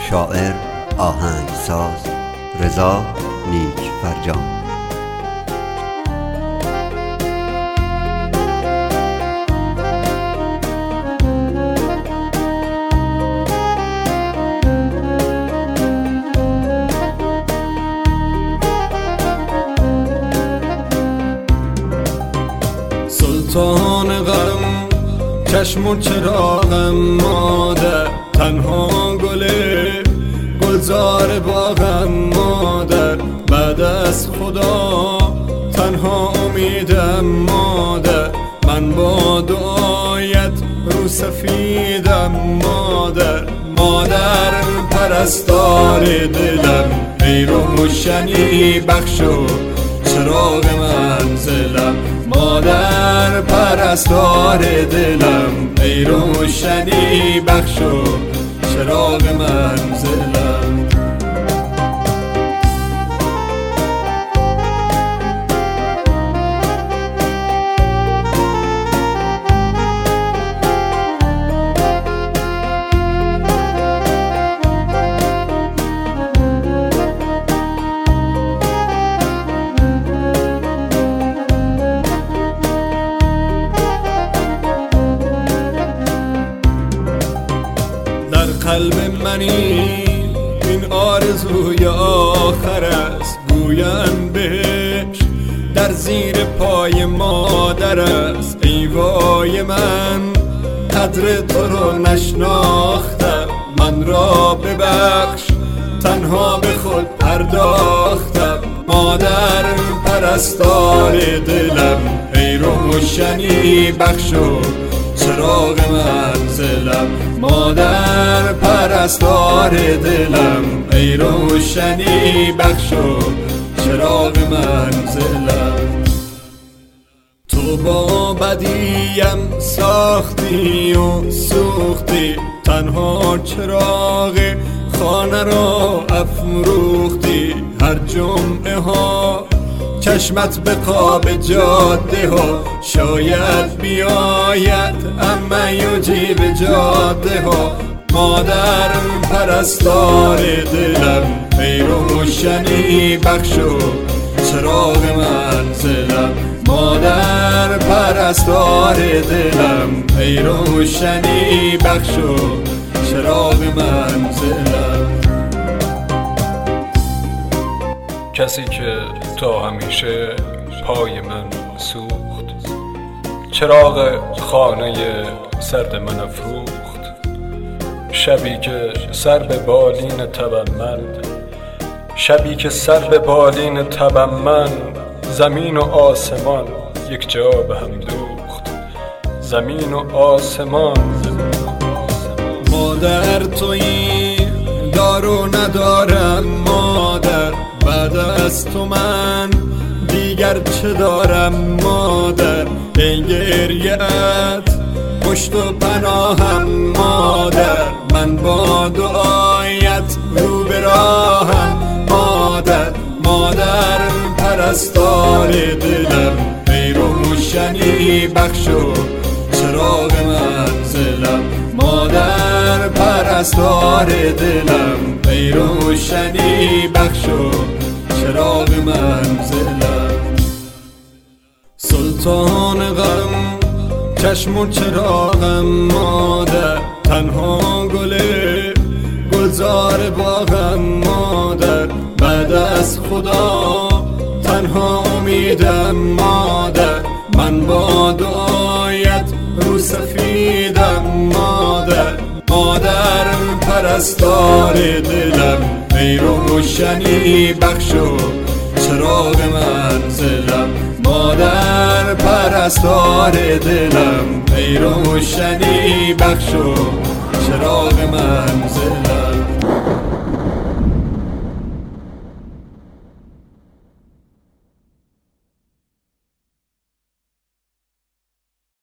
شاعر، آهنگساز رضا نیکفرجام. سلطان غم چشم و چراغم مادر، تنها گلزار باغم مادر، بعد از خدا تنها امیدم مادر، من با دعایت رو سفیدم مادر. مادر پرستار دلم، ای روشنی بخش و چراغ منزلم. مادر پرستار دلم، ای روشنی بخش و چراغ منزلم. قلب منی این آرزوی آخر است، گویم بهش در زیر پای مادر است. ای وای من قدر تو رو نشناختم، من را ببخش تنها به خود پرداختم. مادر پرستار دلم، ای روشنی بخش و چراغ منزلم. مادر پرستار دلم، ای روشنی بخش و چراغ منزلم. تو با بدیم ساختی و سوختی، تنها چراغ خانه را افروختی. هر جمعه ها چشمت به قاب جاده ها، شاید بیاید اما یجیب جاده ها. مادر پرستار دلم، ای روشنی بخش و چراغ منزلم. مادر پرستار دلم، ای روشنی بخش و چراغ منزلم. کسی که تا همیشه پای من سوخت، چراغ خانه سرد من افروخت. شبی که سر به بالین تبم من، شبی که سر به بالین تبم من، زمین و آسمان یک جا به هم دوخت. زمین و آسمان. مادر تویی دار و ندارم مادر، بعد از تو من دیگر چه دارم مادر. ای گریه‌ات پشت و پناهم مادر، من با دعایت رو به راهم مادر. مادر پرستار دلم، ای روشنی بخش و چراغ منزلم. مادر پرستار دلم، ای روشنی بخش و چراغ منزلم. سلطان غم چشم و چراغم مادر، تنها گلزار باغم مادر، بعد از خدا تنها امیدم مادر. من با دعایت رو سفیدم مادر. مادر پرستار دلم، ای روشنی بخش و چراغ منزلم. مادر پرستار دلم، ای روشنی بخش و چراغ منزلم.